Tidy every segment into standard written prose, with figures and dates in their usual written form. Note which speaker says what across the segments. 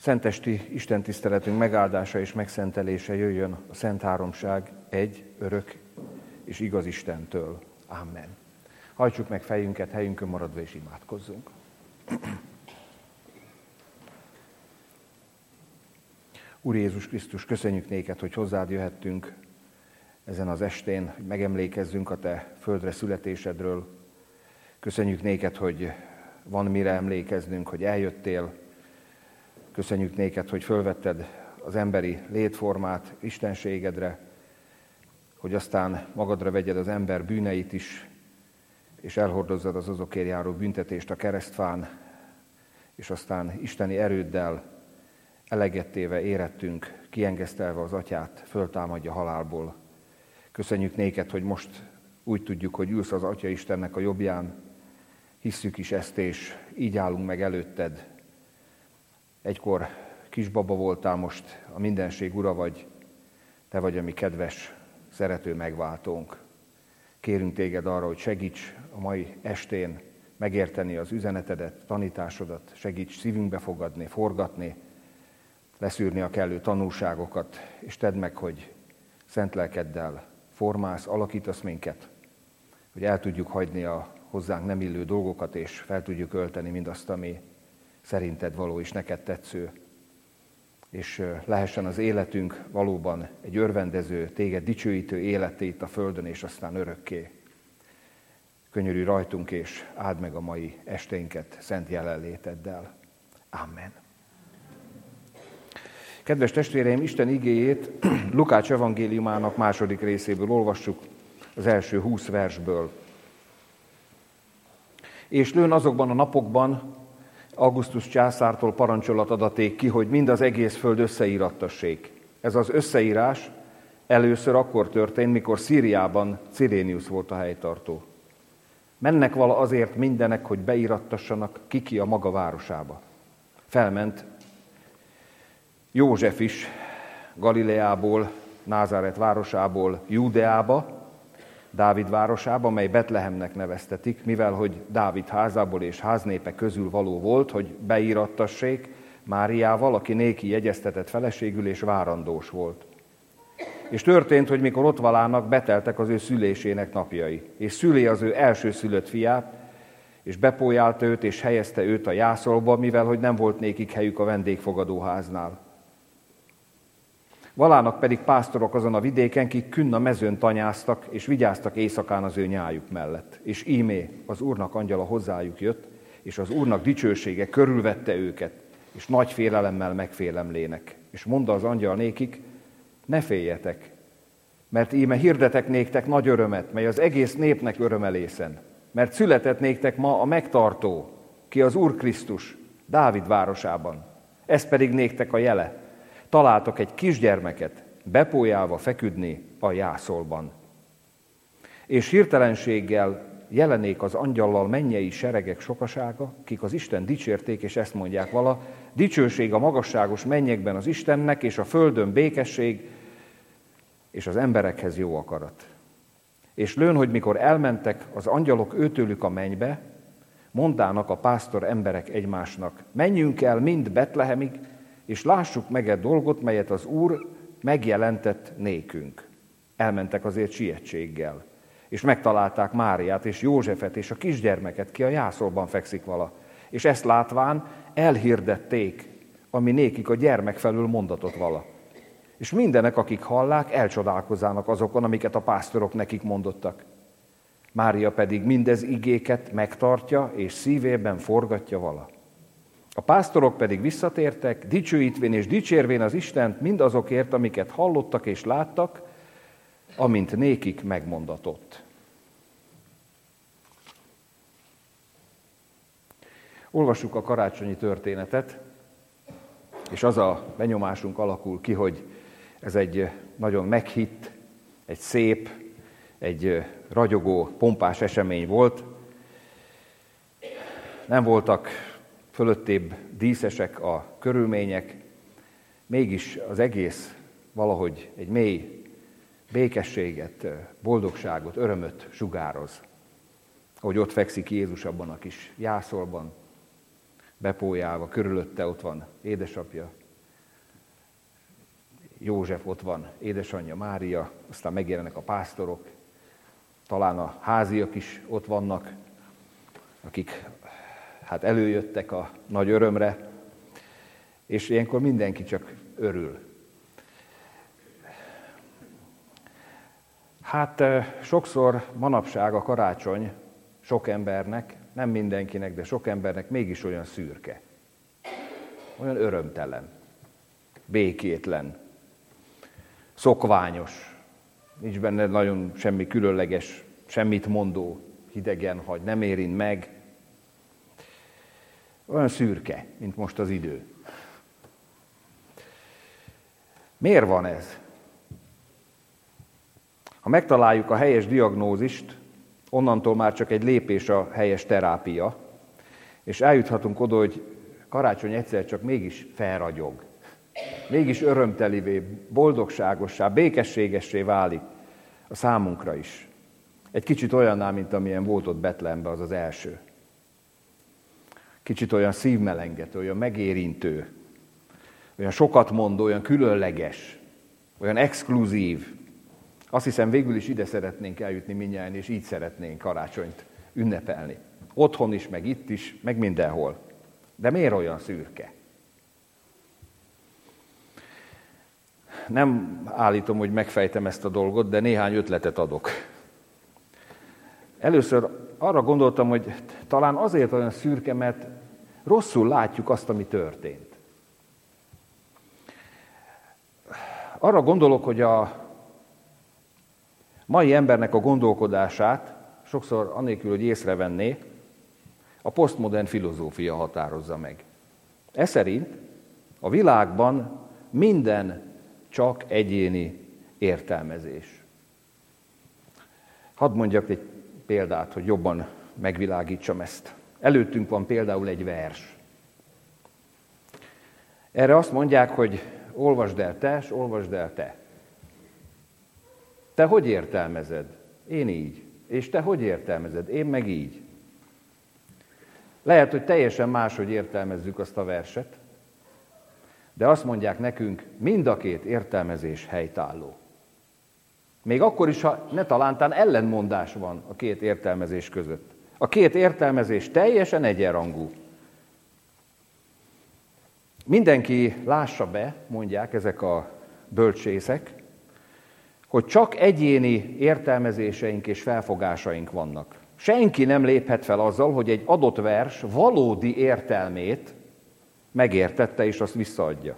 Speaker 1: Szentesti istentiszteletünk megáldása és megszentelése jöjjön a Szent Háromság egy, örök és igaz Istentől. Amen. Hajtsuk meg fejünket, helyünkön maradva és imádkozzunk. Úr Jézus Krisztus, köszönjük néked, hogy hozzád jöhettünk ezen az estén, hogy megemlékezzünk a te földre születésedről. Köszönjük néked, hogy van mire emlékeznünk, hogy eljöttél. Köszönjük néked, hogy fölvetted az emberi létformát istenségedre, hogy aztán magadra vegyed az ember bűneit is, és elhordozzad az azokért járó büntetést a keresztfán, és aztán isteni erőddel elegettéve érettünk, kiengesztelve az atyát, föltámadja halálból. Köszönjük néked, hogy most úgy tudjuk, hogy ülsz az Atya Istennek a jobbján, hisszük is ezt, és így állunk meg előtted. Egykor kisbaba voltál, most a mindenség ura vagy, te vagy a mi kedves, szerető megváltónk. Kérünk téged arra, hogy segíts a mai estén megérteni az üzenetedet, tanításodat, segíts szívünkbe fogadni, forgatni, leszűrni a kellő tanulságokat, és tedd meg, hogy szent lelkeddel formálsz, alakítasz minket, hogy el tudjuk hagyni a hozzánk nem illő dolgokat, és fel tudjuk ölteni mindazt, ami szerinted való és neked tetsző. És lehessen az életünk valóban egy örvendező, téged dicsőítő életé itt a földön, és aztán örökké. Könyörülj rajtunk, és áld meg a mai esténket szent jelenléteddel. Amen. Kedves testvéreim, Isten igéjét Lukács evangéliumának második részéből olvassuk, az első 20 versből. És lőn azokban a napokban Augustus császártól parancsolat adaték ki, hogy mind az egész föld összeírattassék. Ez az összeírás először akkor történt, mikor Szíriában Cirénius volt a helytartó. Mennek vala azért mindenek, hogy beírattassanak ki a maga városába. Felment József is Galileából, Názáret városából Júdeába, Dávid városába, mely Betlehemnek neveztetik, mivel hogy Dávid házából és háznépe közül való volt, hogy beírattassék Máriával, aki néki jegyeztetett feleségül és várandós volt. És történt, hogy mikor ott valának, beteltek az ő szülésének napjai, és szülé az ő elsőszülött fiát, és bepójálta őt, és helyezte őt a jászolba, mivel hogy nem volt nékik helyük a vendégfogadóháznál. Valának pedig pásztorok azon a vidéken, kik künn a mezőn tanyáztak, és vigyáztak éjszakán az ő nyájuk mellett. És ímé az Úrnak angyala hozzájuk jött, és az Úrnak dicsősége körülvette őket, és nagy félelemmel megfélemlének. És mondta az angyal nékik, ne féljetek, mert íme hirdetek néktek nagy örömet, mely az egész népnek örömelészen. Mert született néktek ma a megtartó, ki az Úr Krisztus, Dávid városában. Ez pedig néktek a jele. Találtak egy kisgyermeket, bepójálva feküdni a jászolban. És hirtelenséggel jelenék az angyallal mennyei seregek sokasága, kik az Isten dicsérték, és ezt mondják vala, dicsőség a magasságos mennyekben az Istennek, és a földön békesség, és az emberekhez jó akarat. És lőn, hogy mikor elmentek az angyalok őtőlük a mennybe, mondának a pásztor emberek egymásnak, menjünk el mind Betlehemig, és lássuk meg egy dolgot, melyet az Úr megjelentett nékünk. Elmentek azért sietséggel, és megtalálták Máriát és Józsefet és a kisgyermeket, ki a jászolban fekszik vala. És ezt látván elhirdették, ami nékik a gyermek felül mondatot vala. És mindenek, akik hallák, elcsodálkozzának azokon, amiket a pásztorok nekik mondottak. Mária pedig mindez igéket megtartja, és szívében forgatja vala. A pásztorok pedig visszatértek, dicsőítvén és dicsérvén az Istent mindazokért, amiket hallottak és láttak, amint nékik megmondatott. Olvassuk a karácsonyi történetet, és az a benyomásunk alakul ki, hogy ez egy nagyon meghitt, egy szép, egy ragyogó, pompás esemény volt. Nem voltak fölöttébb díszesek a körülmények, mégis az egész valahogy egy mély békességet, boldogságot, örömöt sugároz. Ahogy ott fekszik Jézus abban a kis jászolban, bepójálva, körülötte ott van édesapja, József, ott van édesanyja Mária, aztán megjelennek a pásztorok, talán a háziak is ott vannak, akik hát előjöttek a nagy örömre, és ilyenkor mindenki csak örül. Hát sokszor manapság a karácsony sok embernek, nem mindenkinek, de sok embernek mégis olyan szürke, olyan örömtelen, békétlen, szokványos, nincs benne nagyon semmi különleges, semmit mondó, hidegen hagy, nem érint meg. Olyan szürke, mint most az idő. Miért van ez? Ha megtaláljuk a helyes diagnózist, onnantól már csak egy lépés a helyes terápia, és eljuthatunk oda, hogy karácsony egyszer csak mégis felragyog. Mégis örömtelivé, boldogságossá, békességessé válik a számunkra is. Egy kicsit olyanná, mint amilyen volt ott Betlehemben az első. Kicsit olyan szívmelengető, olyan megérintő, olyan sokat mondó, olyan különleges, olyan exkluzív. Azt hiszem, végül is ide szeretnénk eljutni mindnyájan, és így szeretnénk karácsonyt ünnepelni. Otthon is, meg itt is, meg mindenhol. De miért olyan szürke? Nem állítom, hogy megfejtem ezt a dolgot, de néhány ötletet adok. Először arra gondoltam, hogy talán azért olyan szürke, mert rosszul látjuk azt, ami történt. Arra gondolok, hogy a mai embernek a gondolkodását sokszor anélkül, hogy észrevenné, a posztmodern filozófia határozza meg. Ez szerint a világban minden csak egyéni értelmezés. Hadd mondjak egy példát, hogy jobban megvilágítsam ezt. Előttünk van például egy vers. Erre azt mondják, hogy olvasd el te, s olvasd el te. Te hogy értelmezed? Én így. És te hogy értelmezed? Én meg így. Lehet, hogy teljesen máshogy értelmezzük azt a verset, de azt mondják nekünk, mind a két értelmezés helytálló. Még akkor is, ha ne talántán ellenmondás van a két értelmezés között. A két értelmezés teljesen egyenrangú. Mindenki lássa be, mondják ezek a bölcsészek, hogy csak egyéni értelmezéseink és felfogásaink vannak. Senki nem léphet fel azzal, hogy egy adott vers valódi értelmét megértette és azt visszaadja.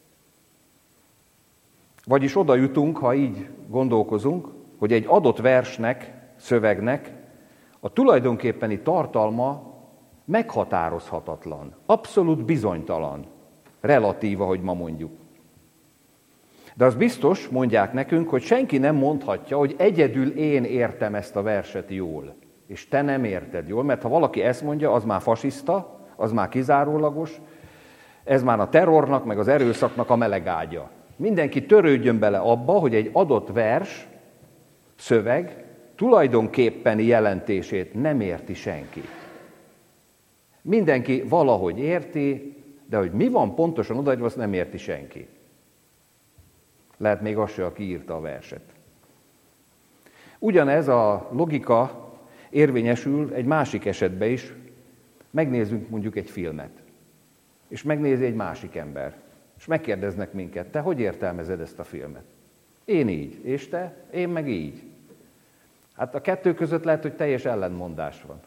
Speaker 1: Vagyis oda jutunk, ha így gondolkozunk, hogy egy adott versnek, szövegnek a tulajdonképpeni tartalma meghatározhatatlan, abszolút bizonytalan, relatív, ahogy ma mondjuk. De az biztos, mondják nekünk, hogy senki nem mondhatja, hogy egyedül én értem ezt a verset jól, és te nem érted jól, mert ha valaki ezt mondja, az már fasiszta, az már kizárólagos, ez már a terrornak, meg az erőszaknak a melegágya. Mindenki törődjön bele abba, hogy egy adott vers, szöveg tulajdonképpeni jelentését nem érti senki. Mindenki valahogy érti, de hogy mi van pontosan odaadva, azt nem érti senki. Lehet még az se, aki írta a verset. Ugyanez a logika érvényesül egy másik esetben is. Megnézzünk mondjuk egy filmet, és megnézi egy másik ember, és megkérdeznek minket, te hogy értelmezed ezt a filmet? Én így, és te? Én meg így. Hát a kettő között lehet, hogy teljes ellentmondás van.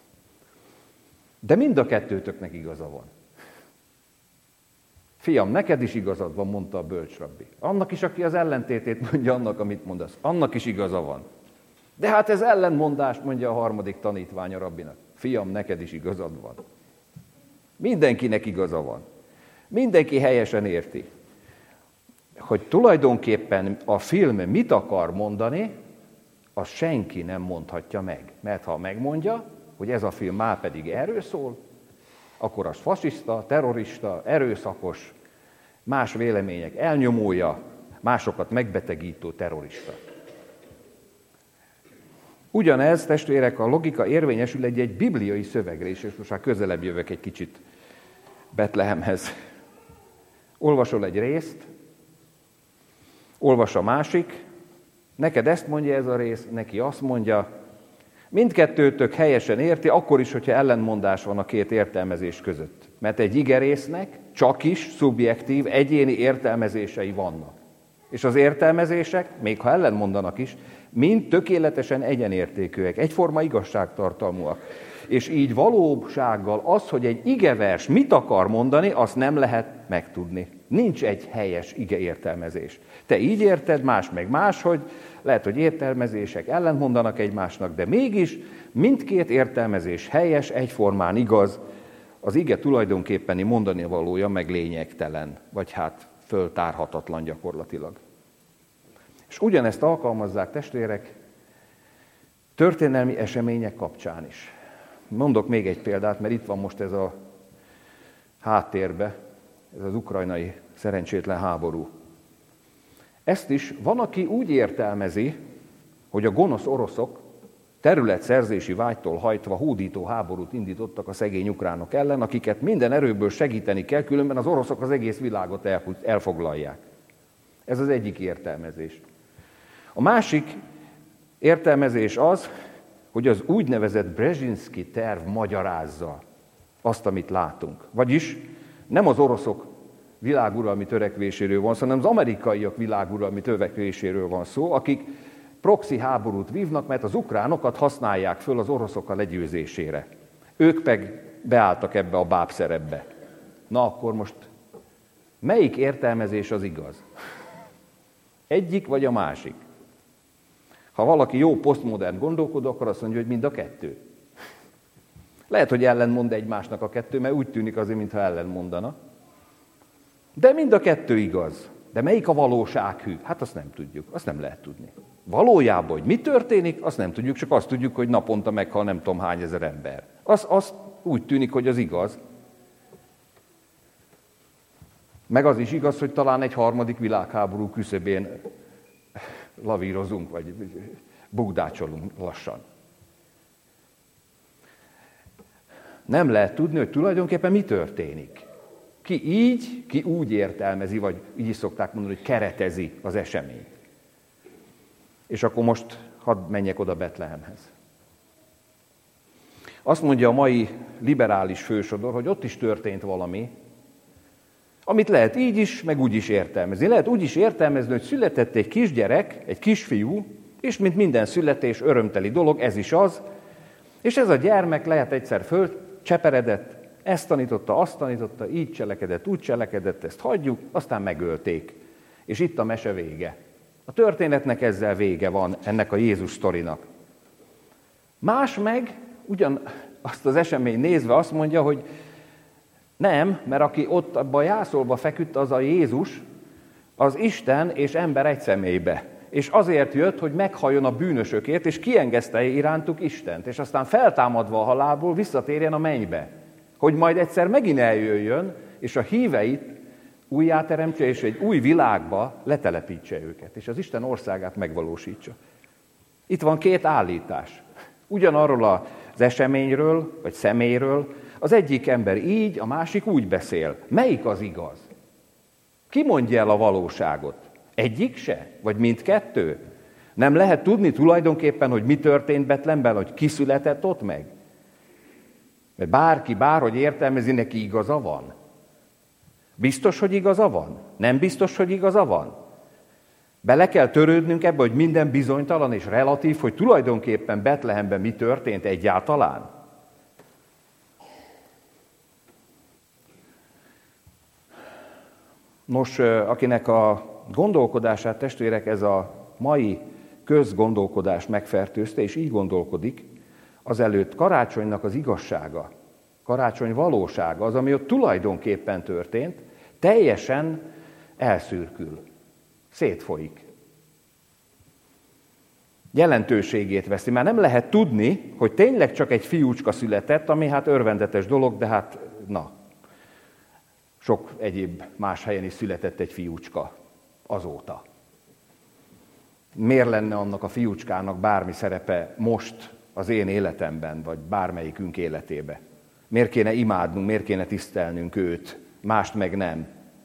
Speaker 1: De mind a kettőtöknek igaza van. Fiam, neked is igazad van, mondta a bölcsrabbi. Annak is, aki az ellentétét mondja annak, amit mondasz, annak is igaza van. De hát ez ellentmondás, mondja a harmadik tanítvány a rabbinak. Fiam, neked is igazad van. Mindenkinek igaza van. Mindenki helyesen érti, hogy tulajdonképpen a film mit akar mondani, azt senki nem mondhatja meg. Mert ha megmondja, hogy ez a film már pedig erről szól, akkor az fasiszta, terrorista, erőszakos, más vélemények elnyomója, másokat megbetegítő terrorista. Ugyanez, testvérek, a logika érvényesül egy bibliai szövegre is, és most már közelebb jövök egy kicsit Betlehemhez. Olvasol egy részt, olvas a másik, neked ezt mondja ez a rész, neki azt mondja, mindkettőtök helyesen érti, akkor is, hogyha ellentmondás van a két értelmezés között. Mert egy igerésznek csak is szubjektív, egyéni értelmezései vannak. És az értelmezések, még ha ellentmondanak is, mind tökéletesen egyenértékűek, egyforma igazságtartalmúak. És így valósággal az, hogy egy igevers mit akar mondani, azt nem lehet megtudni. Nincs egy helyes igeértelmezés. Te így érted, más meg máshogy, lehet, hogy értelmezések ellentmondanak egymásnak, de mégis mindkét értelmezés helyes, egyformán igaz, az ige tulajdonképpeni mondani valója meg lényegtelen, vagy hát föltárhatatlan gyakorlatilag. És ugyanezt alkalmazzák, testvérek, történelmi események kapcsán is. Mondok még egy példát, mert itt van most ez a háttérbe, ez az ukrajnai szerencsétlen háború. Ezt is van, aki úgy értelmezi, hogy a gonosz oroszok területszerzési vágytól hajtva hódító háborút indítottak a szegény ukránok ellen, akiket minden erőből segíteni kell, különben az oroszok az egész világot elfoglalják. Ez az egyik értelmezés. A másik értelmezés az, hogy az úgynevezett Brzezinski terv magyarázza azt, amit látunk. Vagyis nem az oroszok világuralmi törekvéséről van szó, hanem az amerikaiak világuralmi törekvéséről van szó, akik proxy háborút vívnak, mert az ukránokat használják föl az oroszok a legyőzésére. Ők meg beálltak ebbe a bábszerepbe. Na akkor most melyik értelmezés az igaz? Egyik vagy a másik? Ha valaki jó posztmodern gondolkodó, akkor azt mondja, hogy mind a kettő. Lehet, hogy ellentmond egymásnak a kettő, mert úgy tűnik azért, mintha ellentmondana. De mind a kettő igaz. De melyik a valósághű? Hát azt nem tudjuk, azt nem lehet tudni. Valójában, hogy mi történik, azt nem tudjuk, csak azt tudjuk, hogy naponta meghal nem tudom hány ezer ember. Az úgy tűnik, hogy az igaz. Meg az is igaz, hogy talán egy harmadik világháború küszöbén lavírozunk, vagy bugdácsolunk lassan. Nem lehet tudni, hogy tulajdonképpen mi történik. Ki így, ki úgy értelmezi, vagy így is szokták mondani, hogy keretezi az eseményt. És akkor most hadd menjek oda Betlehemhez. Azt mondja a mai liberális fősodor, hogy ott is történt valami, amit lehet így is, meg úgy is értelmezni. Lehet úgy is értelmezni, hogy született egy kisgyerek, egy kisfiú, és mint minden születés, örömteli dolog, ez is az, és ez a gyermek lehet egyszer fölcseperedett, ezt tanította, azt tanította, így cselekedett, úgy cselekedett, ezt hagyjuk, aztán megölték. És itt a mese vége. A történetnek ezzel vége van, ennek a Jézus sztorinak. Más meg, ugyan azt az esemény nézve azt mondja, hogy nem, mert aki ott abban a jászolba feküdt, az a Jézus, az Isten és ember egy személybe. És azért jött, hogy meghalljon a bűnösökért, és kiengesztelje irántuk Istent. És aztán feltámadva a halálból visszatérjen a mennybe. Hogy majd egyszer megint eljöjjön, és a híveit újjáteremtse, és egy új világba letelepítse őket. És az Isten országát megvalósítsa. Itt van két állítás. Ugyanarról az eseményről, vagy személyről, az egyik ember így, a másik úgy beszél. Melyik az igaz? Ki mondja el a valóságot? Egyik se? Vagy mindkettő? Nem lehet tudni tulajdonképpen, hogy mi történt Betlehemben, hogy ki született ott meg? Mert bárki bárhogy értelmezi, neki igaza van. Biztos, hogy igaza van? Nem biztos, hogy igaza van? Bele kell törődnünk ebbe, hogy minden bizonytalan és relatív, hogy tulajdonképpen Betlehemben mi történt egyáltalán? Nos, akinek a gondolkodását, testvérek, ez a mai közgondolkodás megfertőzte, és így gondolkodik, azelőtt karácsonynak az igazsága, karácsony valósága, az, ami ott tulajdonképpen történt, teljesen elszürkül, szétfolyik. Jelentőségét veszi. Már nem lehet tudni, hogy tényleg csak egy fiúcska született, ami hát örvendetes dolog, de hát na, sok egyéb más helyen is született egy fiúcska azóta. Miért lenne annak a fiúcskának bármi szerepe most az én életemben, vagy bármelyikünk életébe? Miért kéne imádnunk, miért kéne tisztelnünk őt, mást meg nem.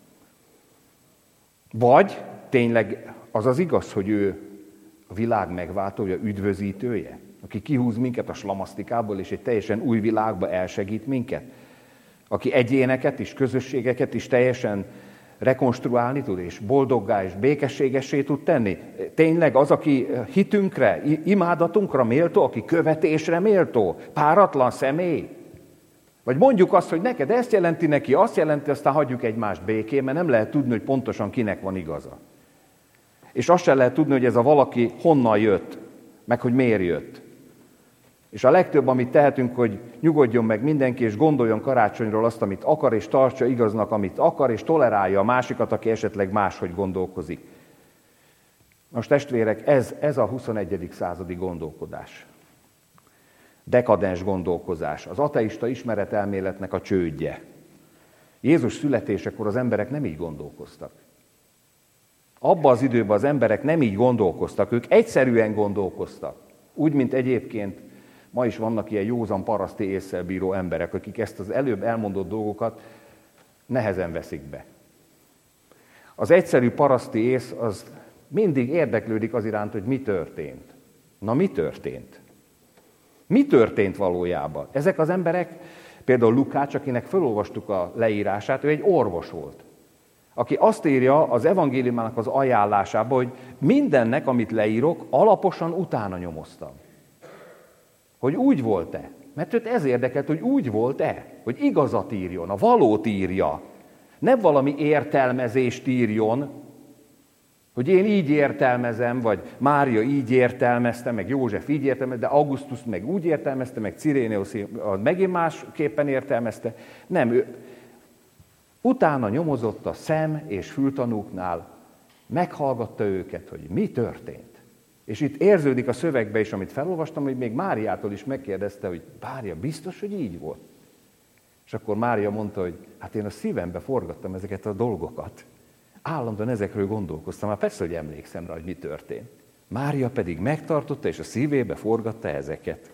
Speaker 1: Vagy tényleg az az igaz, hogy ő a világ megváltója, üdvözítője, aki kihúz minket a slamasztikából, és egy teljesen új világba elsegít minket, aki egyéneket is, közösségeket is teljesen rekonstruálni tud, és boldoggá és békességessé tud tenni. Tényleg az, aki hitünkre, imádatunkra méltó, aki követésre méltó, páratlan személy. Vagy mondjuk azt, hogy neked ezt jelenti, neki azt jelenti, aztán hagyjuk egymást békén, mert nem lehet tudni, hogy pontosan kinek van igaza. És azt sem lehet tudni, hogy ez a valaki honnan jött, meg hogy miért jött. És a legtöbb, amit tehetünk, hogy nyugodjon meg mindenki, és gondoljon karácsonyról azt, amit akar, és tartsa igaznak, amit akar, és tolerálja a másikat, aki esetleg máshogy gondolkozik. Most testvérek, ez a 21. századi gondolkodás. Dekadens gondolkozás, az ateista ismeretelméletnek a csődje. Jézus születésekor az emberek nem így gondolkoztak. Abban az időben az emberek nem így gondolkoztak, ők egyszerűen gondolkoztak. Úgy, mint egyébként ma is vannak ilyen józan paraszti ésszel bíró emberek, akik ezt az előbb elmondott dolgokat nehezen veszik be. Az egyszerű paraszti ész az mindig érdeklődik az iránt, hogy mi történt. Na, mi történt? Mi történt valójában? Ezek az emberek, például Lukács, akinek felolvastuk a leírását, ő egy orvos volt, aki azt írja az evangéliumának az ajánlásába, hogy mindennek, amit leírok, alaposan utána nyomoztam. Hogy úgy volt-e? Mert őt ez érdekelt, hogy úgy volt-e? Hogy igazat írjon, a valót írja. Nem valami értelmezést írjon, hogy én így értelmezem, vagy Mária így értelmezte, meg József így értelmezte, de Augustus meg úgy értelmezte, meg Ciréneusz megint másképpen értelmezte. Nem, ő utána nyomozott a szem- és fültanúknál, meghallgatta őket, hogy mi történt. És itt érződik a szövegbe is, amit felolvastam, hogy még Máriától is megkérdezte, hogy Mária, biztos, hogy így volt? És akkor Mária mondta, hogy hát én a szívembe forgattam ezeket a dolgokat. Állandóan ezekről gondolkoztam, már persze, hogy emlékszem rá, hogy mi történt. Mária pedig megtartotta, és a szívébe forgatta ezeket.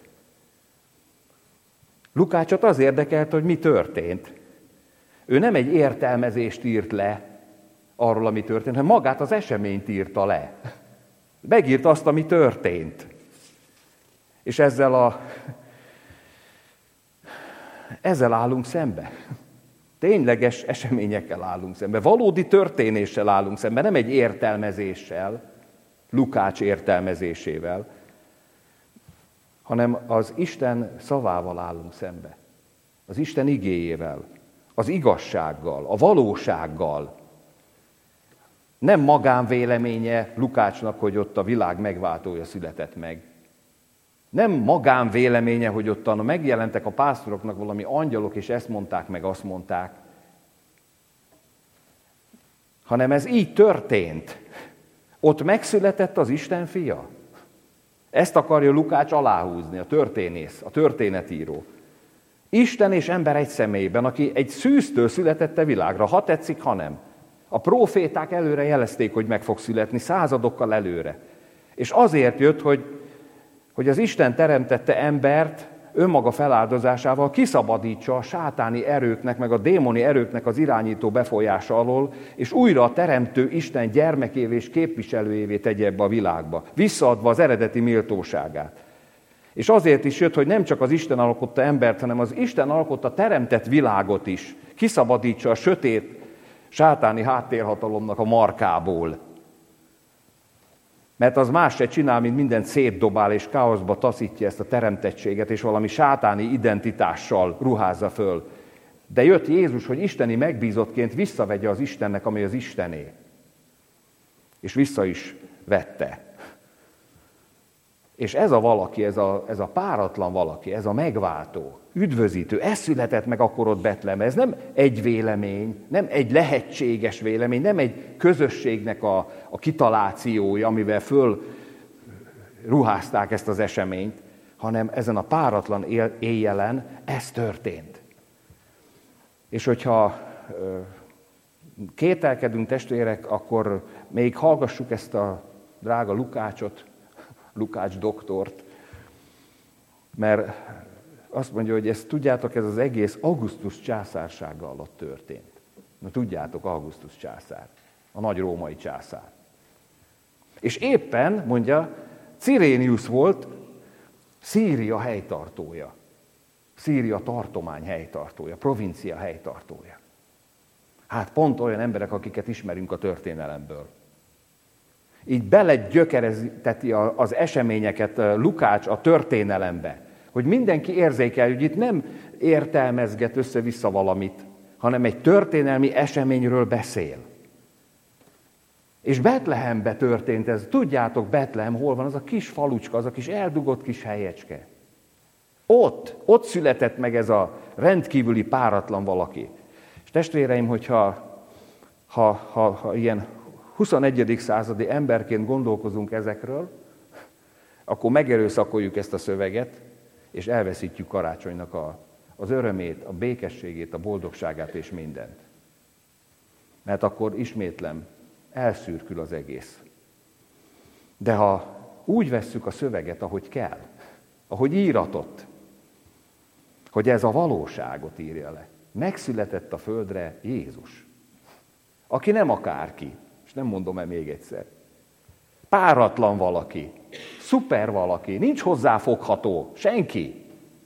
Speaker 1: Lukácsot az érdekelt, hogy mi történt. Ő nem egy értelmezést írt le arról, ami történt, hanem magát az eseményt írta le. Megírta azt, ami történt. És ezzel állunk szembe. Tényleges eseményekkel állunk szembe. Valódi történéssel állunk szembe, nem egy értelmezéssel, Lukács értelmezésével, hanem az Isten szavával állunk szembe. Az Isten igéjével, az igazsággal, a valósággal. Nem magánvéleménye Lukácsnak, hogy ott a világ megváltója született meg. Nem magánvéleménye, hogy ottan megjelentek a pásztoroknak valami angyalok, és ezt mondták, meg azt mondták. Hanem ez így történt. Ott megszületett az Isten fia. Ezt akarja Lukács aláhúzni, a történész, a történetíró. Isten és ember egy személyben, aki egy szűztől született a világra, ha tetszik, ha nem. A próféták előre jelezték, hogy meg fog születni, századokkal előre. És azért jött, hogy az Isten teremtette embert önmaga feláldozásával kiszabadítsa a sátáni erőknek, meg a démoni erőknek az irányító befolyása alól, és újra a teremtő Isten gyermekévé és képviselőjévé tegye ebbe a világba, visszaadva az eredeti méltóságát. És azért is jött, hogy nem csak az Isten alkotta embert, hanem az Isten alkotta teremtett világot is, kiszabadítsa a sötét, sátáni háttérhatalomnak a markából. Mert az más se csinál, mint mindent szétdobál és káoszba taszítja ezt a teremtettséget, és valami sátáni identitással ruházza föl. De jött Jézus, hogy isteni megbízottként visszavegye az Istennek, ami az Istené. És vissza is vette. És ez a valaki, ez a páratlan valaki, ez a megváltó, üdvözítő, ez született meg akkor ott Betlehem. Ez nem egy vélemény, nem egy lehetséges vélemény, nem egy közösségnek a kitalációja, amivel föl ruházták ezt az eseményt, hanem ezen a páratlan éjjelen ez történt. És hogyha kételkedünk, testvérek, akkor még hallgassuk ezt a drága Lukácsot, Lukács doktort, mert azt mondja, hogy ezt tudjátok, ez az egész Augustus császársága alatt történt. Na tudjátok, Augustus császár, a nagy római császár. És éppen, mondja, Cirénius volt Szíria helytartója. Szíria tartomány helytartója, provincia helytartója. Hát pont olyan emberek, akiket ismerünk a történelemből. Így belegyökerezteti az eseményeket Lukács a történelembe, hogy mindenki érzékel, hogy itt nem értelmezget össze-vissza valamit, hanem egy történelmi eseményről beszél. És Betlehembe történt ez. Tudjátok, Betlehem hol van? Az a kis falucska, az a kis eldugott kis helyecske. Ott született meg ez a rendkívüli páratlan valaki. És testvéreim, hogyha ilyen 21. századi emberként gondolkozunk ezekről, akkor megerőszakoljuk ezt a szöveget, és elveszítjük karácsonynak az örömét, a békességét, a boldogságát és mindent. Mert akkor ismétlem, elszürkül az egész. De ha úgy vesszük a szöveget, ahogy kell, ahogy íratott, hogy ez a valóságot írja le. Megszületett a földre Jézus, aki nem akárki, és nem mondom el még egyszer. Páratlan valaki, szuper valaki, nincs hozzáfogható, senki.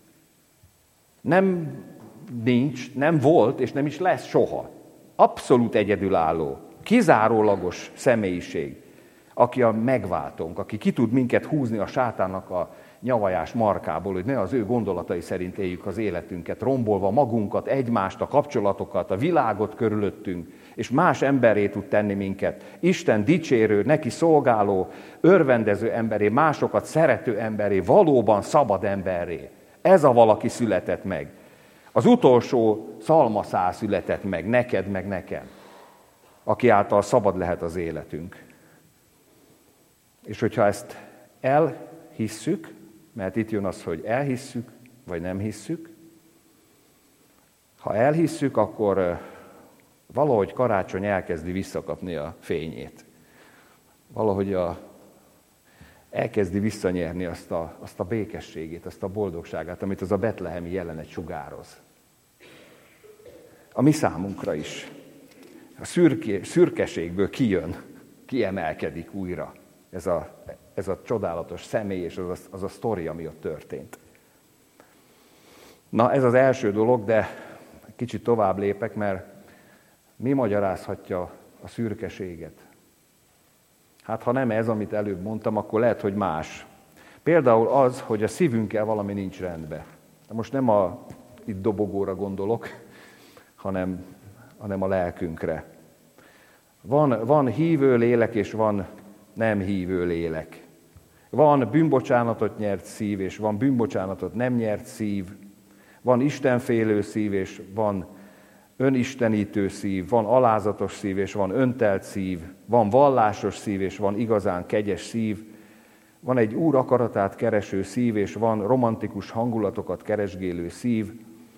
Speaker 1: Nem volt, és nem is lesz soha. Abszolút egyedülálló, kizárólagos személyiség, aki a megváltónk, aki ki tud minket húzni a sátánnak a nyavajás markából, hogy ne az ő gondolatai szerint éljük az életünket, rombolva magunkat, egymást, a kapcsolatokat, a világot körülöttünk, és más emberré tud tenni minket. Isten dicsérő, neki szolgáló, örvendező emberré, másokat szerető emberré, valóban szabad emberré. Ez a valaki született meg. Az utolsó szalmaszál született meg, neked, meg nekem, aki által szabad lehet az életünk. És hogyha ezt elhisszük, mert itt jön az, hogy elhisszük, vagy nem hisszük. Ha elhisszük, akkor valahogy karácsony elkezdi visszakapni a fényét. Valahogy elkezdi visszanyerni azt a békességét, azt a boldogságát, amit az a betlehemi jelenet sugároz. A mi számunkra is. A szürkeségből kiemelkedik újra ez a csodálatos személy és az a sztori, ami ott történt. Na, ez az első dolog, de kicsit tovább lépek, mert mi magyarázhatja a szürkeséget? Hát, ha nem ez, amit előbb mondtam, akkor lehet, hogy más. Például az, hogy a szívünkkel valami nincs rendben. Most nem itt dobogóra gondolok, hanem a lelkünkre. Van hívő lélek, és van nem hívő lélek. Van bűnbocsánatot nyert szív, és van bűnbocsánatot nem nyert szív. Van istenfélő szív, és van önistenítő szív. Van alázatos szív, és van öntelt szív. Van vallásos szív, és van igazán kegyes szív. Van egy Úr akaratát kereső szív, és van romantikus hangulatokat keresgélő szív.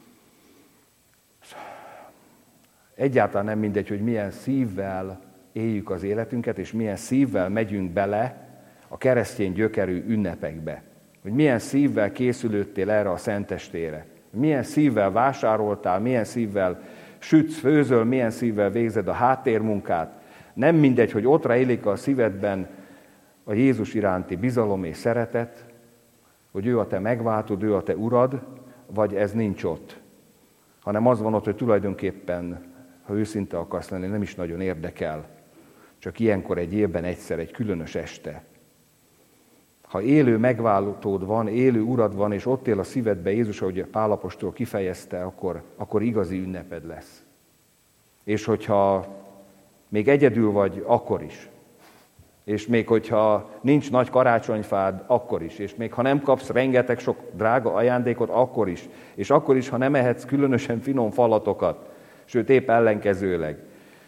Speaker 1: Egyáltalán nem mindegy, hogy milyen szívvel éljük az életünket, és milyen szívvel megyünk bele a keresztény gyökerű ünnepekbe. Hogy milyen szívvel készülődtél erre a szentestére. Milyen szívvel vásároltál, milyen szívvel sütsz, főzöl, milyen szívvel végzed a háttérmunkát. Nem mindegy, hogy ott rejlik a szívedben a Jézus iránti bizalom és szeretet, hogy ő a te megváltód, ő a te urad, vagy ez nincs ott. Hanem az van ott, hogy tulajdonképpen, ha őszinte akarsz lenni, nem is nagyon érdekel. Csak ilyenkor egy évben egyszer, egy különös este. Ha élő megváltód van, élő urad van, és ott él a szívedbe Jézus, ahogy Pál apostol kifejezte, akkor igazi ünneped lesz. És hogyha még egyedül vagy, akkor is. És még hogyha nincs nagy karácsonyfád, akkor is. És még ha nem kapsz rengeteg sok drága ajándékot, akkor is. És akkor is, ha nem ehetsz különösen finom falatokat, sőt épp ellenkezőleg.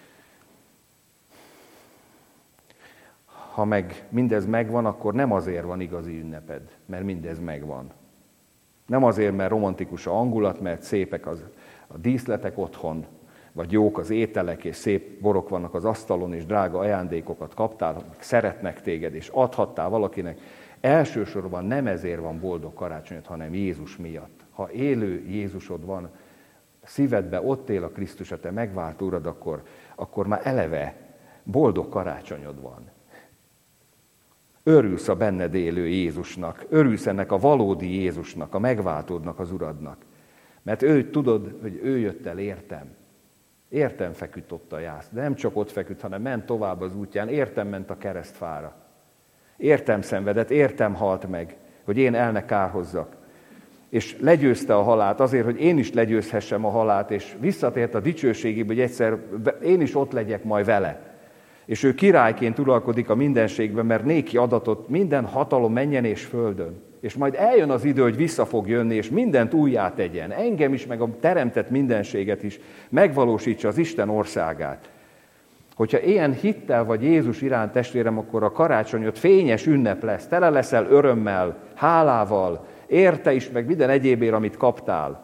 Speaker 1: Ha meg mindez megvan, akkor nem azért van igazi ünneped, mert mindez megvan. Nem azért, mert romantikus a hangulat, mert szépek a díszletek otthon, vagy jók az ételek, és szép borok vannak az asztalon, és drága ajándékokat kaptál, szeretnek téged, és adhattál valakinek. Elsősorban nem ezért van boldog karácsonyod, hanem Jézus miatt. Ha élő Jézusod van, szívedbe ott él a Krisztus, a te megváltó Urad, akkor már eleve boldog karácsonyod van. Örülsz a benned élő Jézusnak, örülsz ennek a valódi Jézusnak, a megváltódnak, az Uradnak. Mert ő, tudod, hogy ő jött el értem. Értem feküdt ott a jász, de nem csak ott feküdt, hanem ment tovább az útján, értem ment a keresztfára. Értem szenvedett, értem halt meg, hogy én el ne kárhozzak. És legyőzte a halált azért, hogy én is legyőzhessem a halált, és visszatért a dicsőségébe, hogy egyszer én is ott legyek majd vele. És ő királyként uralkodik a mindenségben, mert néki adatot minden hatalom menjen és földön. És majd eljön az idő, hogy vissza fog jönni, és mindent újjá tegyen. Engem is, meg a teremtett mindenséget is megvalósítsa az Isten országát. Hogyha ilyen hittel vagy Jézus iránt, testvérem, akkor a karácsonyod fényes ünnep lesz. Tele leszel örömmel, hálával, érte is, meg minden egyébért, amit kaptál.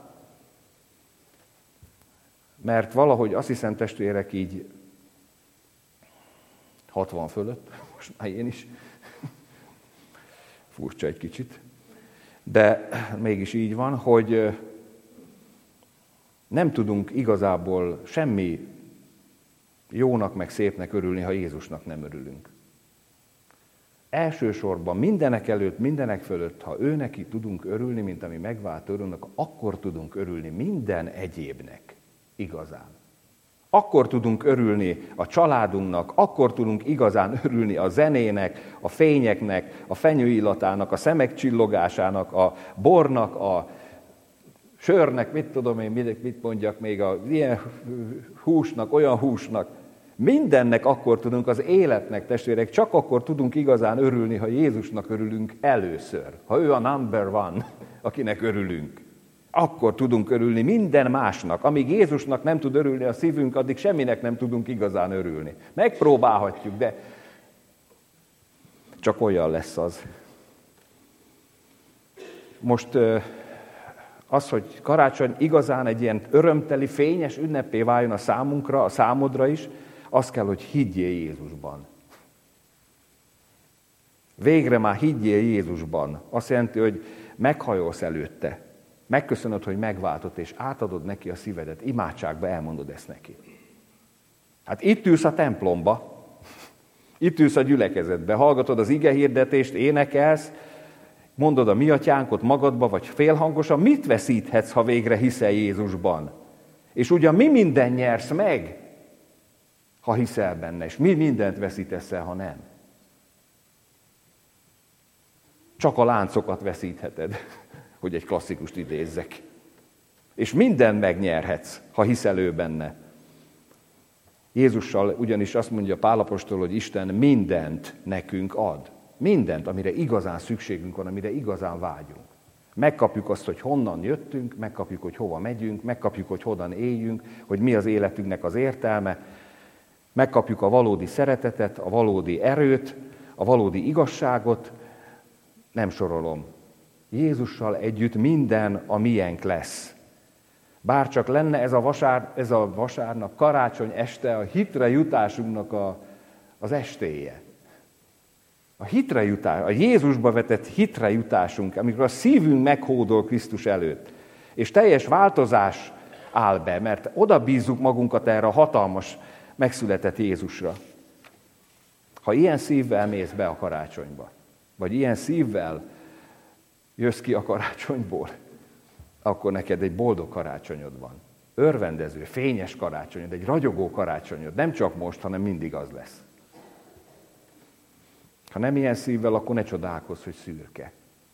Speaker 1: Mert valahogy azt hiszem, testvérek, így 60 fölött, most már én is, furcsa egy kicsit, de mégis így van, hogy nem tudunk igazából semmi jónak meg szépnek örülni, ha Jézusnak nem örülünk. Elsősorban mindenek előtt, mindenek fölött, ha ő neki tudunk örülni, mint ami megváltó Úrunknak, akkor tudunk örülni minden egyébnek igazán. Akkor tudunk örülni a családunknak, akkor tudunk igazán örülni a zenének, a fényeknek, a fenyőillatának, a szemek csillogásának, a bornak, a sörnek, mit tudom én, mit mondjak még, a ilyen húsnak, olyan húsnak. Mindennek akkor tudunk, az életnek, testvérek, csak akkor tudunk igazán örülni, ha Jézusnak örülünk először. Ha ő a number one, akinek örülünk. Akkor tudunk örülni minden másnak. Amíg Jézusnak nem tud örülni a szívünk, addig semminek nem tudunk igazán örülni. Megpróbálhatjuk, de csak olyan lesz az. Most az, hogy karácsony igazán egy ilyen örömteli, fényes ünnepé váljon a számunkra, a számodra is, az kell, hogy higgyél Jézusban. Végre már higgyél Jézusban. Azt jelenti, hogy meghajolsz előtte. Megköszönöd, hogy megváltott, és átadod neki a szívedet. Imádságba elmondod ezt neki. Hát itt ülsz a templomba, itt ülsz a gyülekezetbe, hallgatod az igehirdetést, énekelsz, mondod a mi atyánkot magadba, vagy félhangosan, mit veszíthetsz, ha végre hiszel Jézusban? És ugyan mi minden nyersz meg, ha hiszel benne, és mi mindent veszítesz el, ha nem? Csak a láncokat veszítheted, hogy egy klasszikust idézzek. És mindent megnyerhetsz, ha hiszel ő benne. Jézussal ugyanis azt mondja Pál apostol, hogy Isten mindent nekünk ad. Mindent, amire igazán szükségünk van, amire igazán vágyunk. Megkapjuk azt, hogy honnan jöttünk, megkapjuk, hogy hova megyünk, megkapjuk, hogy hogyan éljünk, hogy mi az életünknek az értelme, megkapjuk a valódi szeretetet, a valódi erőt, a valódi igazságot, nem sorolom. Jézussal együtt minden a miénk lesz. Bárcsak lenne ez a vasárnap, karácsony este, a hitre jutásunknak az estéje. A hitre jutás, a Jézusba vetett hitre jutásunk, amikor a szívünk meghódol Krisztus előtt, és teljes változás áll be, mert oda bízzuk magunkat erre a hatalmas, megszületett Jézusra. Ha ilyen szívvel mész be a karácsonyba, vagy ilyen szívvel jössz ki a karácsonyból, akkor neked egy boldog karácsonyod van. Örvendező, fényes karácsonyod, egy ragyogó karácsonyod. Nem csak most, hanem mindig az lesz. Ha nem ilyen szívvel, akkor ne csodálkozz, hogy szürke.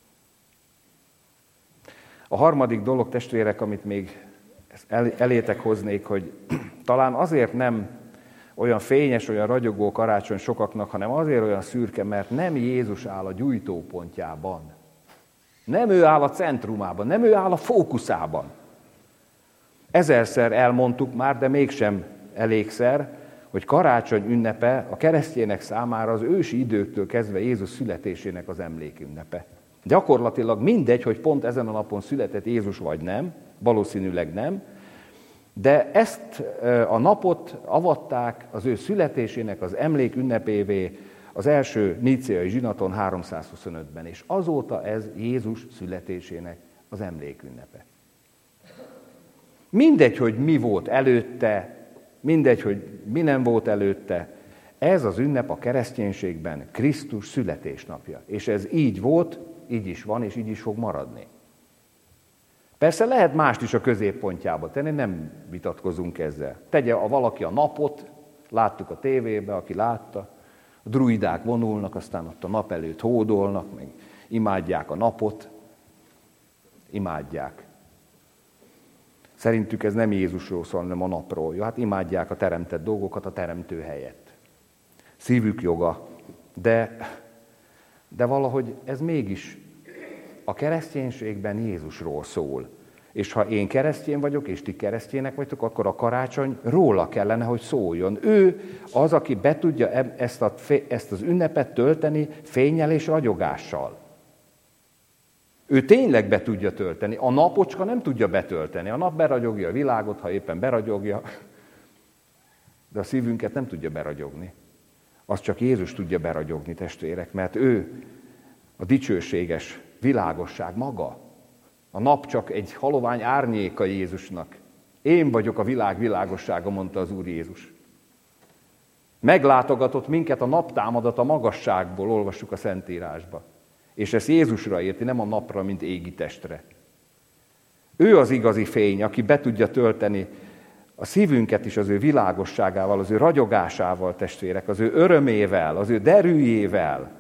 Speaker 1: A harmadik dolog, testvérek, amit még elétek hoznék, hogy talán azért nem olyan fényes, olyan ragyogó karácsony sokaknak, hanem azért olyan szürke, mert nem Jézus áll a gyújtópontjában. Nem ő áll a centrumában, nem ő áll a fókuszában. Ezerszer elmondtuk már, de mégsem elégszer, hogy karácsony ünnepe a keresztjének számára az ősi időktől kezdve Jézus születésének az emlékünnepe. Gyakorlatilag mindegy, hogy pont ezen a napon született Jézus vagy nem, valószínűleg nem, de ezt a napot avatták az ő születésének az emlékünnepévé az első níceai zsinaton 325-ben, és azóta ez Jézus születésének az emlékünnepe. Mindegy, hogy mi volt előtte, mindegy, hogy mi nem volt előtte, ez az ünnep a kereszténységben Krisztus születésnapja. És ez így volt, így is van, és így is fog maradni. Persze lehet mást is a középpontjába tenni, nem vitatkozunk ezzel. Tegye valaki a napot, láttuk a tévében, aki látta, a druidák vonulnak, aztán ott a nap előtt hódolnak, meg imádják a napot, imádják. Szerintük ez nem Jézusról szól, hanem a napról. Jó, hát imádják a teremtett dolgokat a teremtő helyett. Szívük joga, de valahogy ez mégis a kereszténységben Jézusról szól. És ha én keresztény vagyok, és ti keresztjének vagytok, akkor a karácsony róla kellene, hogy szóljon. Ő az, aki be tudja ezt az ünnepet tölteni fénnyel és ragyogással. Ő tényleg be tudja tölteni. A napocska nem tudja betölteni. A nap beragyogja a világot, ha éppen beragyogja, de a szívünket nem tudja beragyogni. Azt csak Jézus tudja beragyogni, testvérek, mert ő a dicsőséges világosság maga. A nap csak egy halovány árnyéka Jézusnak. Én vagyok a világ világossága, mondta az Úr Jézus. Meglátogatott minket a naptámadat a magasságból, olvassuk a Szentírásba. És ezt Jézusra érti, nem a napra, mint égi testre. Ő az igazi fény, aki be tudja tölteni a szívünket is az ő világosságával, az ő ragyogásával, testvérek, az ő örömével, az ő derűjével.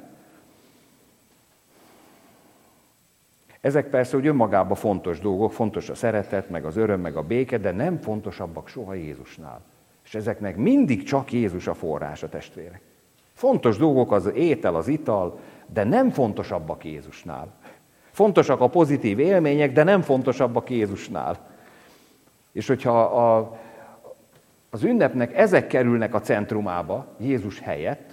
Speaker 1: Ezek persze, hogy önmagában fontos dolgok, fontos a szeretet, meg az öröm, meg a béke, de nem fontosabbak soha Jézusnál. És ezeknek mindig csak Jézus a forrása, testvérek. Fontos dolgok az étel, az ital, de nem fontosabbak Jézusnál. Fontosak a pozitív élmények, de nem fontosabbak Jézusnál. És hogyha az ünnepnek ezek kerülnek a centrumába, Jézus helyett,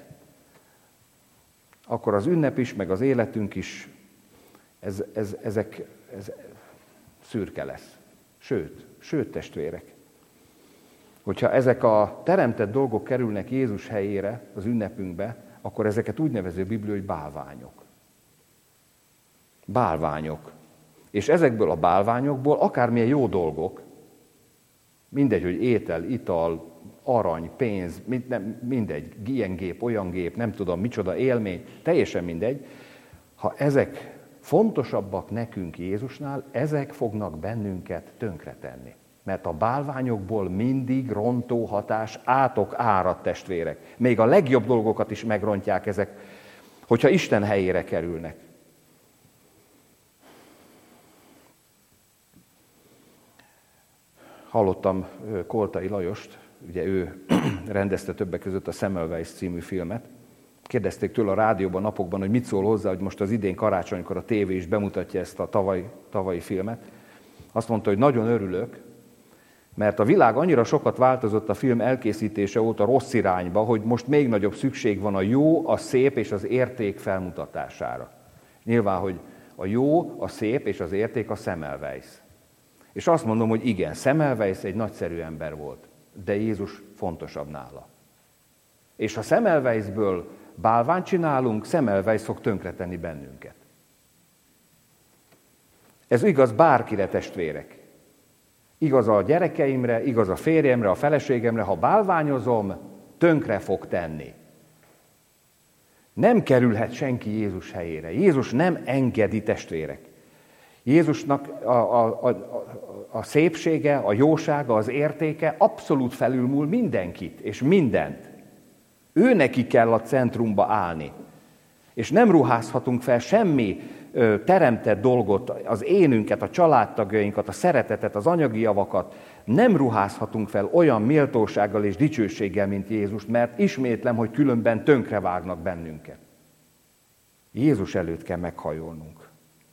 Speaker 1: akkor az ünnep is, meg az életünk is, ez szürke lesz. Sőt, testvérek, hogyha ezek a teremtett dolgok kerülnek Jézus helyére, az ünnepünkbe, akkor ezeket úgy nevezi a Biblia, hogy bálványok. Bálványok. És ezekből a bálványokból akármilyen jó dolgok, mindegy, hogy étel, ital, arany, pénz, mindegy, ilyen gép, olyan gép, nem tudom, micsoda élmény, teljesen mindegy, ha ezek fontosabbak nekünk Jézusnál, ezek fognak bennünket tönkretenni. Mert a bálványokból mindig rontó hatás árad, testvérek. Még a legjobb dolgokat is megrontják ezek, hogyha Isten helyére kerülnek. Hallottam Koltai Lajost, ugye ő rendezte többek között a Semmelweis című filmet. Kérdezték tőle a rádióban napokban, hogy mit szól hozzá, hogy most az idén karácsonykor a tévé is bemutatja ezt a tavalyi filmet. Azt mondta, hogy nagyon örülök, mert a világ annyira sokat változott a film elkészítése óta rossz irányba, hogy most még nagyobb szükség van a jó, a szép és az érték felmutatására. Nyilván, hogy a jó, a szép és az érték a Semmelweis. És azt mondom, hogy igen, Semmelweis egy nagyszerű ember volt, de Jézus fontosabb nála. És ha Semmelweisből bálványt csinálunk, Semmelweis fog tönkretenni bennünket. Ez igaz bárkire, testvérek. Igaz a gyerekeimre, igaz a férjemre, a feleségemre, ha bálványozom, tönkre fog tenni. Nem kerülhet senki Jézus helyére. Jézus nem engedi, testvérek. Jézusnak a szépsége, a jósága, az értéke abszolút felülmúl mindenkit és mindent. Ő neki kell a centrumba állni. És nem ruházhatunk fel semmi teremtett dolgot, az énünket, a családtagjainkat, a szeretetet, az anyagi javakat, nem ruházhatunk fel olyan méltósággal és dicsőséggel, mint Jézus, mert ismétlem, hogy különben tönkrevágnak bennünket. Jézus előtt kell meghajolnunk.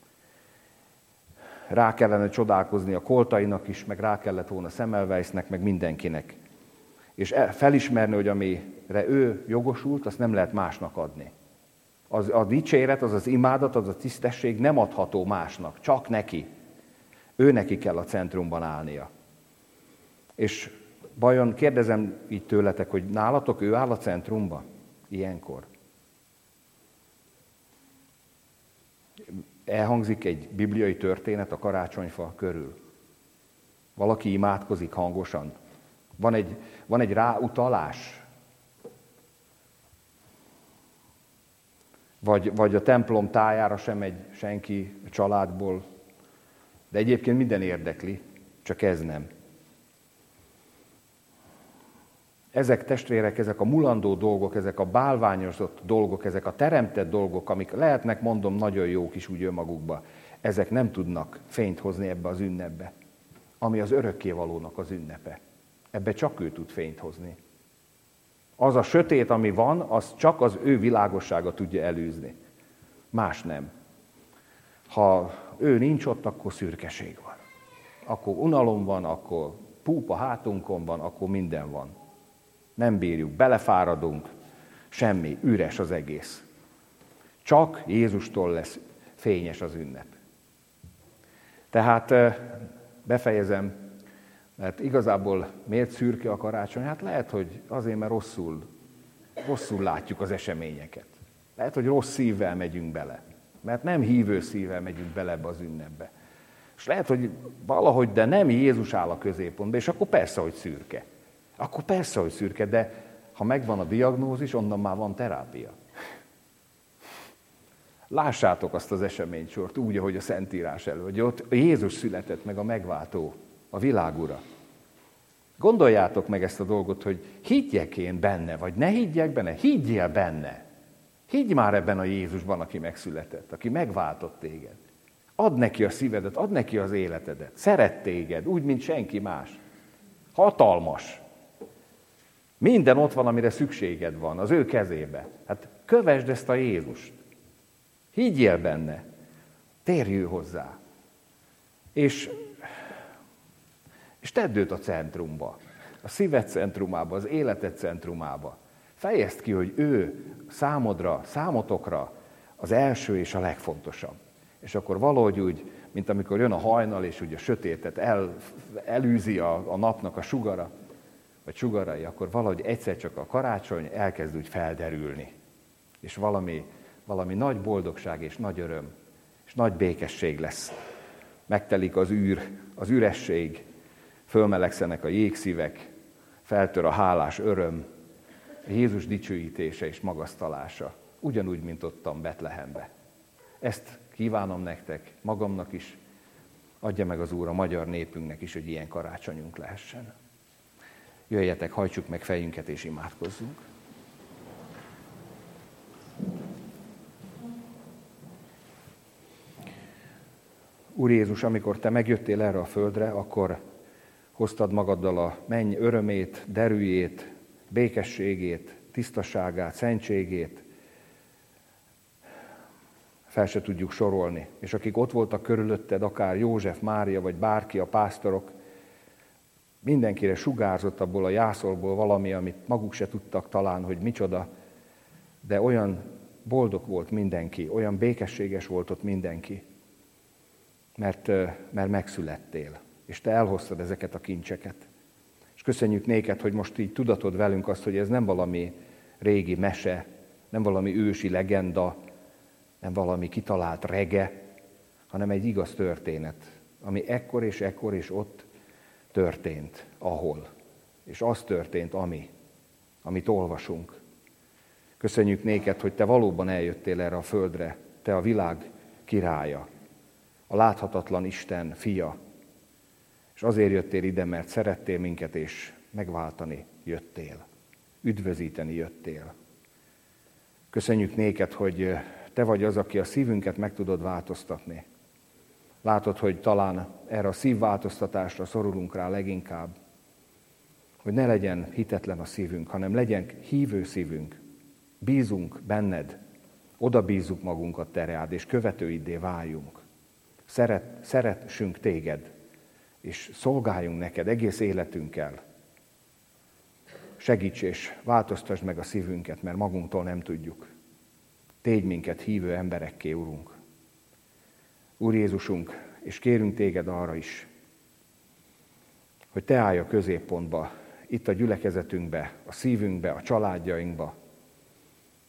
Speaker 1: Rá kellene csodálkozni a Koltainak is, meg rá kellett volna Semmelweisnek, meg mindenkinek. És felismerni, hogy amire ő jogosult, azt nem lehet másnak adni. A dicséret, az imádat, az a tisztesség nem adható másnak, csak neki. Ő neki kell a centrumban állnia. És vajon kérdezem így tőletek, hogy nálatok ő áll a centrumban? Ilyenkor. elhangzik egy bibliai történet a karácsonyfa körül. Valaki imádkozik hangosan. Van egy ráutalás. Vagy a templom tájára sem megy senki a családból. De egyébként minden érdekli, csak ez nem. Ezek testvérek, ezek a mulandó dolgok, ezek a bálványozott dolgok, ezek a teremtett dolgok, amik lehetnek, mondom, nagyon jók is úgy önmagukba, ezek nem tudnak fényt hozni ebbe az ünnepbe, ami az örökkévalónak az ünnepe. Ebbe csak ő tud fényt hozni. Az a sötét, ami van, az csak az ő világossága tudja elűzni. Más nem. Ha ő nincs ott, akkor szürkeség van. Akkor unalom van, akkor púp a hátunkon van, akkor minden van. Nem bírjuk, belefáradunk, semmi, üres az egész. Csak Jézustól lesz fényes az ünnep. Tehát befejezem, mert igazából miért szürke a karácsony? Hát lehet, hogy azért, mert rosszul látjuk az eseményeket. Lehet, hogy rossz szívvel megyünk bele, mert nem hívő szívvel megyünk bele ebbe az ünnepbe. És lehet, hogy valahogy, de nem Jézus áll a középpontban, és akkor persze, hogy szürke. Akkor persze, hogy szürke, de ha megvan a diagnózis, onnan már van terápia. Lássátok azt az eseménysort úgy, ahogy a Szentírás elő, hogy ott Jézus született meg, a megváltó, a világura. Gondoljátok meg ezt a dolgot, hogy higgyek én benne, vagy ne higgyek benne, higgyél benne. Higgy már ebben a Jézusban, aki megszületett, aki megváltott téged. Add neki a szívedet, add neki az életedet. Szeret téged, úgy, mint senki más. Hatalmas. Minden ott van, amire szükséged van, az ő kezébe. Hát kövesd ezt a Jézust. Higgyél benne. Térj hozzá. És tedd őt a centrumba. A szíved centrumába, az életed centrumába. Fejezd ki, hogy ő számodra, számotokra az első és a legfontosabb. És akkor valahogy úgy, mint amikor jön a hajnal, és úgy a sötétet elűzi a napnak a sugara, vagy sugarai, akkor valahogy egyszer csak a karácsony elkezd úgy felderülni. És valami nagy boldogság és nagy öröm, és nagy békesség lesz. Megtelik az űr, az üresség, fölmelegszenek a jégszívek, feltör a hálás öröm, a Jézus dicsőítése és magasztalása, ugyanúgy, mint ottan Betlehembe. Ezt kívánom nektek, magamnak is, adja meg az Úr a magyar népünknek is, hogy ilyen karácsonyunk lehessen. Jöjjetek, hajtsuk meg fejünket és imádkozzunk. Úr Jézus, amikor Te megjöttél erre a földre, akkor hoztad magaddal a menny örömét, derűjét, békességét, tisztaságát, szentségét. Fel se tudjuk sorolni. És akik ott voltak körülötted, akár József, Mária, vagy bárki, a pásztorok, mindenkire sugárzott abból a jászolból valami, amit maguk se tudtak talán, hogy micsoda, de olyan boldog volt mindenki, olyan békességes volt ott mindenki, mert megszülettél, és Te elhoztad ezeket a kincseket. És köszönjük néked, hogy most így tudatod velünk azt, hogy ez nem valami régi mese, nem valami ősi legenda, nem valami kitalált rege, hanem egy igaz történet, ami ekkor és ott történt, ahol. És az történt, amit olvasunk. Köszönjük néked, hogy Te valóban eljöttél erre a földre, Te a világ királya, a láthatatlan Isten fia, és azért jöttél ide, mert szerettél minket, és megváltani jöttél, üdvözíteni jöttél. Köszönjük néked, hogy Te vagy az, aki a szívünket meg tudod változtatni. Látod, hogy talán erre a szívváltoztatásra szorulunk rá leginkább, hogy ne legyen hitetlen a szívünk, hanem legyen hívő szívünk. Bízunk benned, oda bízzuk magunkat Te reád, és követőiddé váljunk. Szeressünk téged, és szolgáljunk neked egész életünkkel. Segíts és változtasd meg a szívünket, mert magunktól nem tudjuk. Tégy minket hívő emberekké, Urunk. Úr Jézusunk, és kérünk téged arra is, hogy Te állj a középpontba, itt a gyülekezetünkbe, a szívünkbe, a családjainkba.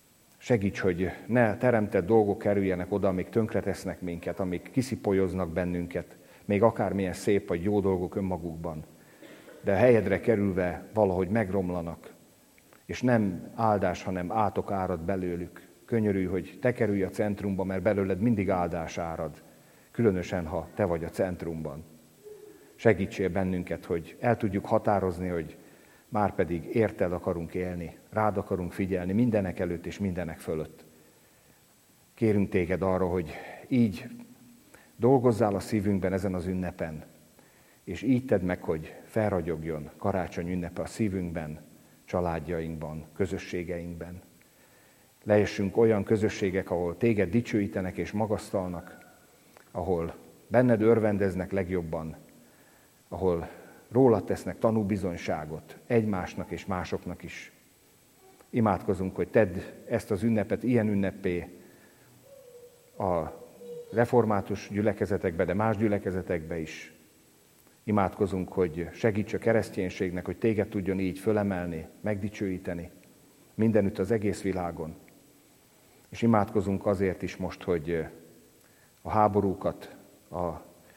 Speaker 1: Segíts, hogy ne teremtett dolgok kerüljenek oda, amik tönkretesznek minket, amik kiszipolyoznak bennünket, még akármilyen szép vagy jó dolgok önmagukban, de a helyedre kerülve valahogy megromlanak, és nem áldás, hanem átok árad belőlük. Könyörülj, hogy te kerülj a centrumba, mert belőled mindig áldás árad, különösen, ha te vagy a centrumban. Segítsél bennünket, hogy el tudjuk határozni, hogy már pedig érted akarunk élni, rád akarunk figyelni mindenek előtt és mindenek fölött. Kérünk téged arra, hogy így dolgozzál a szívünkben ezen az ünnepen, és így tedd meg, hogy felragyogjon karácsony ünnepe a szívünkben, családjainkban, közösségeinkben. Lehessünk olyan közösségek, ahol téged dicsőítenek és magasztalnak, ahol benned örvendeznek legjobban, ahol rólad tesznek tanúbizonyságot egymásnak és másoknak is. Imádkozunk, hogy tedd ezt az ünnepet ilyen ünnepé a református gyülekezetekbe, de más gyülekezetekbe is. Imádkozunk, hogy segíts a kereszténységnek, hogy téged tudjon így fölemelni, megdicsőíteni mindenütt az egész világon. És imádkozunk azért is most, hogy a háborúkat, a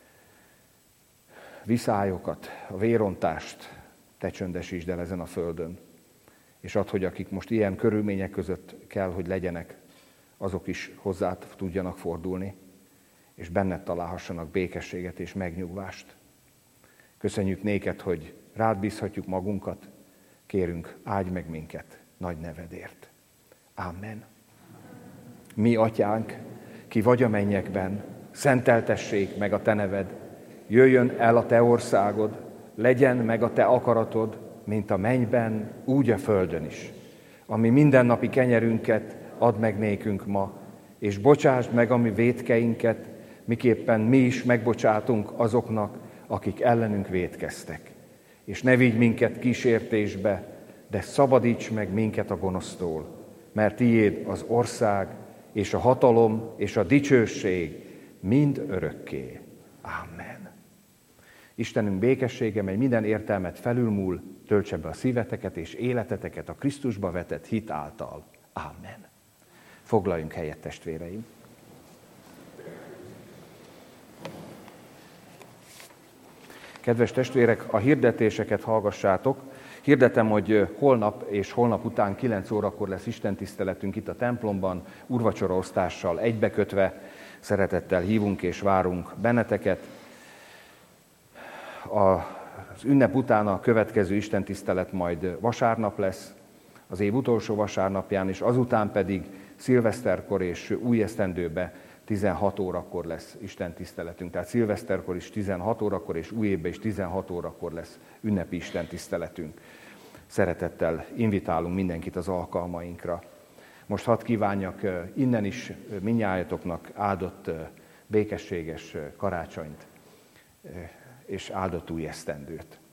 Speaker 1: viszályokat, a vérontást te csöndesítsd el ezen a földön. És add, hogy akik most ilyen körülmények között kell, hogy legyenek, azok is hozzád tudjanak fordulni, és benned találhassanak békességet és megnyugvást. Köszönjük néked, hogy rád bízhatjuk magunkat, kérünk, áldj meg minket nagy nevedért. Amen. Mi, atyánk, ki vagy a mennyekben, szenteltessék meg a te neved, jöjjön el a te országod, legyen meg a te akaratod, mint a mennyben, úgy a földön is. Ami mindennapi kenyerünket add meg nékünk ma, és bocsásd meg a mi vétkeinket, miképpen mi is megbocsátunk azoknak, akik ellenünk vétkeztek. És ne vigy minket kísértésbe, de szabadíts meg minket a gonosztól, mert tiéd az ország, és a hatalom, és a dicsőség mind örökké. Amen. Istenünk békessége, mely minden értelmet felülmúl, töltse be a szíveteket és életeteket a Krisztusba vetett hit által. Amen. Foglaljunk helyet, testvéreim. Kedves testvérek, a hirdetéseket hallgassátok. Hirdetem, hogy holnap és holnap után 9 órakor lesz istentiszteletünk itt a templomban, úrvacsoraosztással egybekötve. Szeretettel hívunk és várunk benneteket. Az ünnep után a következő istentisztelet majd vasárnap lesz, az év utolsó vasárnapján, és azután pedig szilveszterkor és újesztendőbe 16 órakor lesz istentiszteletünk. Tehát szilveszterkor is 16 órakor, és újévben is 16 órakor lesz ünnepi istentiszteletünk. Szeretettel invitálunk mindenkit az alkalmainkra. Most hadd kívánjak innen is mindnyájatoknak áldott, békességes karácsonyt és áldott új esztendőt.